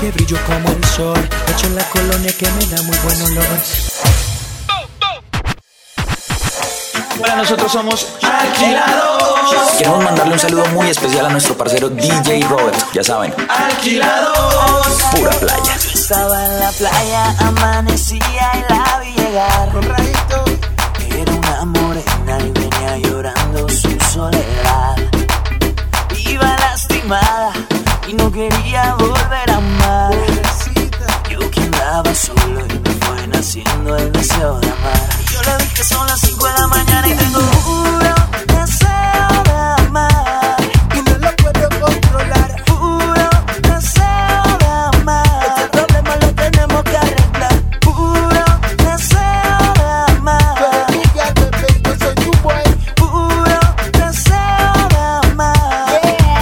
que brillo como el sol. Hecho en la colonia que me da muy buen olor. Hola, nosotros somos Alquilados. Queremos mandarle un saludo muy especial a nuestro parcero DJ Robert. Ya saben, Alquilados. pura playa. Estaba en la playa, amanecía y la vi llegar. Con rayito. Era una morena y venía llorando su soledad. Iba lastimada y no quería volver a amar. Yo que andaba solo y me fue naciendo el deseo de amar. Y yo le dije son las 5 de la mañana y tengo puro deseo de amar. Y no lo puedo controlar. Puro deseo de amar. Este problema lo tenemos que arreglar. Puro deseo de amar. Tú eres mi gato, baby, yo soy tu boy. Puro deseo de amar.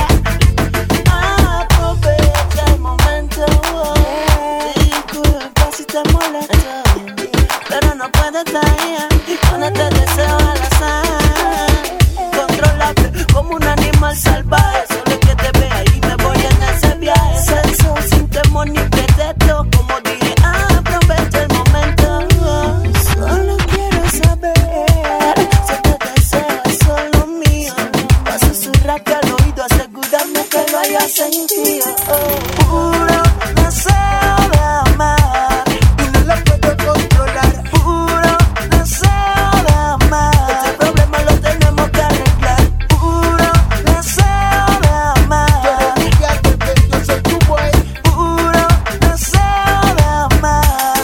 Aprovecha el momento. Disculpa si te molesto, pero no puedes estar ahí con este deseo al azar. Controlarte como un animal salvaje. Solo que te vea y me voy en ese viaje. Sexo sin temor ni pretexto. Como dije, aprovecha el momento. Solo quiero saber si este deseo es solo mío. Vas a susurrarte al oído, asegurarme que lo hayas sentido. Puro deseo de amar. Y no lo puedo controlar. Puro deseo de amar. Este problema lo tenemos que arreglar. Puro deseo de Tú amar. eres mi gato, baby, yo soy tu boy. Puro deseo de amar.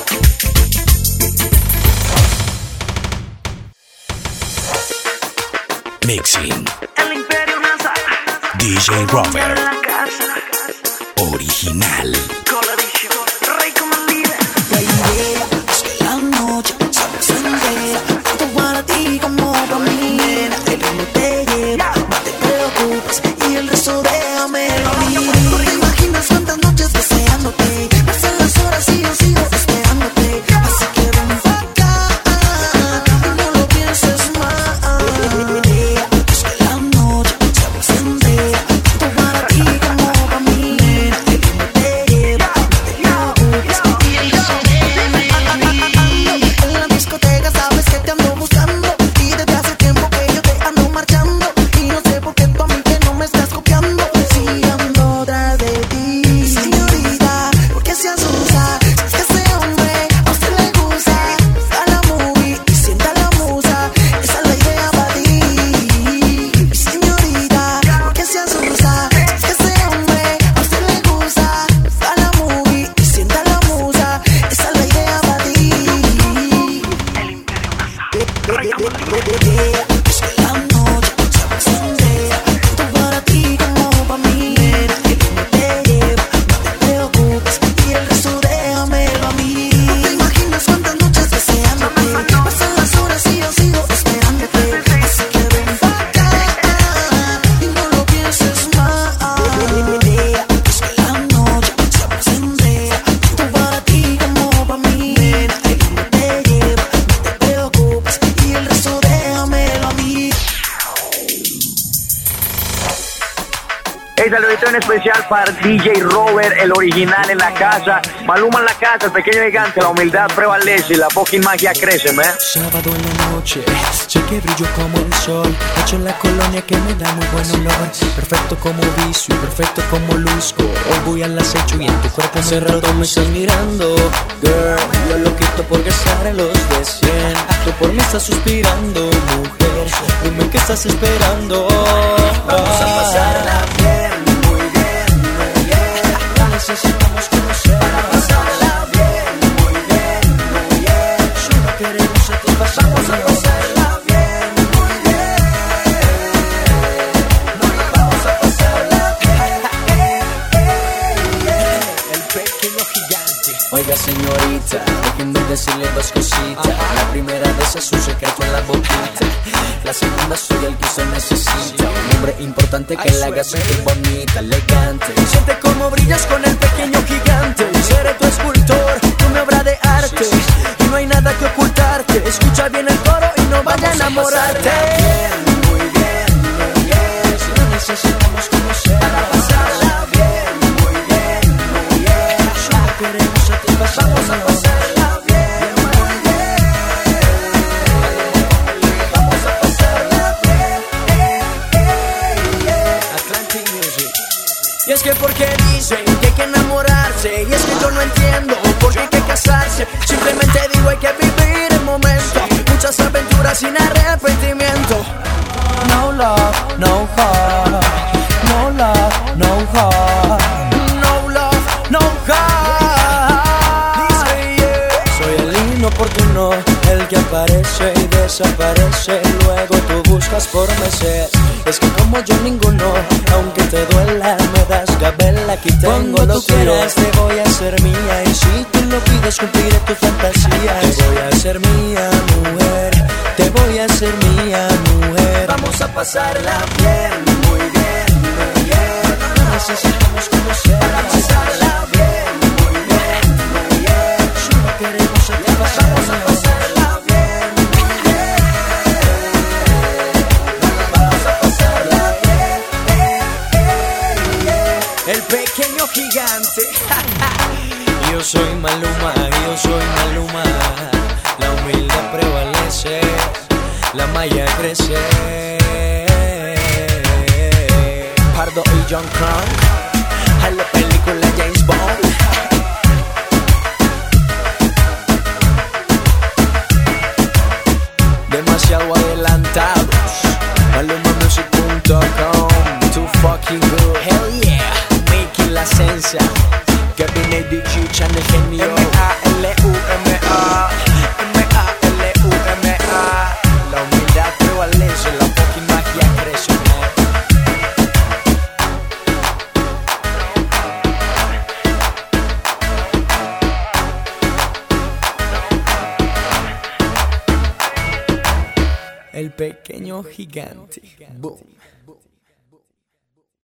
Mixing El Imperio Nasa. DJ Robert, La casa. original. Coloricio. Rey como el líder. La idea es que la noche se encendea, tanto para ti como para mí. Nena, el ritmo te lleva, no te preocupes y el resto déjamelo a mí. No te imaginas cuántas noches deseándote, pasan las horas y yo sigo esperándote. Así que ven pa' acá y no lo pienses más. La idea es que la noche se encendea, tanto para ti como para mí. Nena, el ritmo te lleva, no te preocupes y el resto déjamelo a mí. En la discoteca sabes que te ando buscando y desde hace tiempo que yo te ando marchando y no sé por qué tú a mí que no me estás copiando. Si ando tras de ti, señorita, ¿por qué se asusta? Es que ese hombre a usted le gusta. A la movie y sienta la musa, esa es la idea para ti. Señorita, ¿por qué se asusta? Es que ese hombre a usted le gusta. A la movie y sienta la musa, esa es la idea para ti. Es que la noche se encendea, tanto para ti como para mí. Nena, el ritmo te lleva, no te preocupes y el resto déjamelo a mí. No te imaginas cuántas noches deseándote, pasan las horas y yo sigo esperándote. Así que ven pa' acá y no lo pienses más. Es que la noche se encendea, tanto para ti como para mí. Nena, el ritmo te lleva, no te preocupes y el resto déjamelo a mí. Hey, saludito en especial para DJ Robert, el original en la casa. Maluma en la casa, el pequeño gigante, la humildad prevalece y la fucking magia crece, man. Sábado en la noche, sé que brillo como el sol. Hecho en la colonia que me da muy buen olor. Perfecto como vicio y perfecto como luzco. Hoy voy al acecho y en tu cuerpo hace rato me estás mirando. Girl, yo lo quito porque sale los de 100. Tú por mí estás suspirando, mujer. Dime qué estás esperando. Vamos a pasarla bien, muy bien, muy bien. No necesitamos conocer. Para pasarla bien, muy bien, muy bien. Solo queremos satisfacer. Vamos a pasarla bien, muy bien. Vamos a pasarla bien. El pequeño gigante. Oiga, señorita, déjenme decirle dos cositas. La primera de esas es un secreto en la boquita. La segunda soy el que usted necesita. Un hombre importante que la haga sentir bonita, elegante. Siente cómo brillas con el pequeño gigante. Seré tu escultor, una obra de arte. Y no hay nada que ocultarte. Escucha bien el coro y no vaya a enamorarte. Bien, muy bien, muy bien. Si no necesitamos conocer. Para pasarla bien, muy bien, muy bien. Y es que porque dicen que hay que enamorarse, y es que yo no entiendo por qué hay que casarse. Simplemente digo hay que vivir el momento, muchas aventuras sin arrepentimiento. No love, no heart. No love, no heart. No love, no heart. Soy el inoportuno, el que aparece y desaparece, luego tú buscas por meses. Es que como yo ninguno, aunque te duela, me das gabela. Aquí tengo lo que quieras, te voy a hacer mía, y si tú lo pides cumpliré tu fantasía. Te voy a hacer mía, mujer, te voy a hacer mía, mujer. Vamos a pasarla bien, muy bien, muy bien. No necesitamos conocer, para pasarla bien, muy bien, muy bien. Solo queremos satisfacer. Vamos a pasarla bien, muy bien. Vamos a pasarla bien. El pequeño gigante. Yo soy Maluma, yo soy Maluma. La humildad prevalece, la malla crece. Pardo y John Crown, a la película James Bond. Demasiado adelantados. MalumaMusic.com. Too fucking good. Hell yeah. Mickey La Sensa, Kevin ADG, Channel Genio. M-A-L-U-M-A. M-A-L-U-M-A. La humildad prevalece, la fucking magia crece, man. El pequeño gigante. Boom.